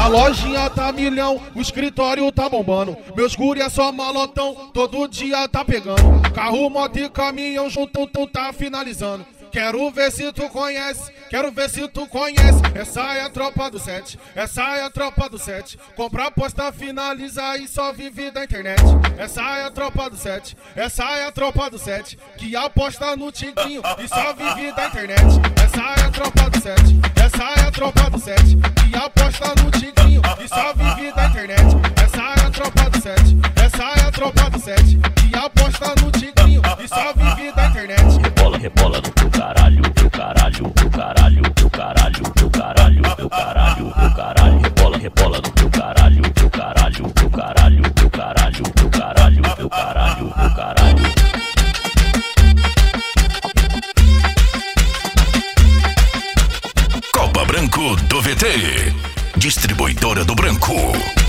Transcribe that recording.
A lojinha tá milhão, o escritório tá bombando. Meus guri é só malotão, todo dia tá pegando. Carro, moto e caminhão junto, tu tá finalizando. Quero ver se tu conhece, quero ver se tu conhece. Essa é a tropa do 7, essa é a tropa do 7. Compra, aposta, finaliza e só vive da internet. Essa é a tropa do 7, essa é a tropa do 7. Que aposta no tigrinho e só vive da internet. Essa é a tropa do 7, essa é a tropa do 7. Que aposta no tigrinho e só vive da internet. Essa é a tropa do 7, essa é a tropa do 7. Que aposta no tigrinho e só vive da internet. Rebola, rebola no teu caralho, teu caralho, teu caralho, teu caralho, teu caralho, teu caralho, teu caralho. Rebola, rebola no teu caralho, teu caralho, teu caralho, teu caralho, teu caralho, teu caralho, teu caralho. Copa Branco do VT, distribuidora do Branco.